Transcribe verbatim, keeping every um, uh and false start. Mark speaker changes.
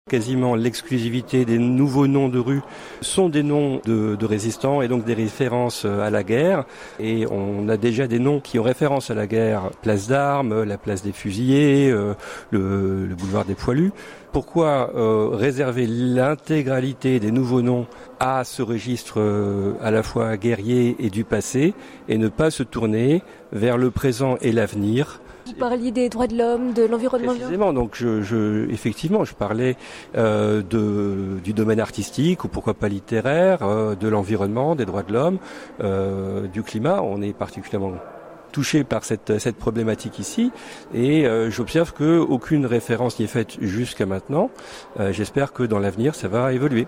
Speaker 1: Quasiment l'exclusivité des nouveaux noms de rues sont des noms de, de résistants et donc des références à la guerre. Et on a déjà des noms qui ont référence à la guerre. Place d'Armes, la place des Fusillés, euh, le, le boulevard des Poilus. Pourquoi euh, réserver l'intégralité des nouveaux noms à ce registre euh, à la fois guerrier et du passé et ne pas se tourner vers le présent et l'avenir?
Speaker 2: Vous parliez des droits de l'homme, de l'environnement.
Speaker 1: Précisément, donc je, je, effectivement, je parlais euh, de, du domaine artistique ou pourquoi pas littéraire, euh, de l'environnement, des droits de l'homme, euh, du climat. On est particulièrement touché par cette, cette problématique ici et euh, j'observe qu'aucune référence n'y est faite jusqu'à maintenant. Euh, j'espère que dans l'avenir, ça va évoluer.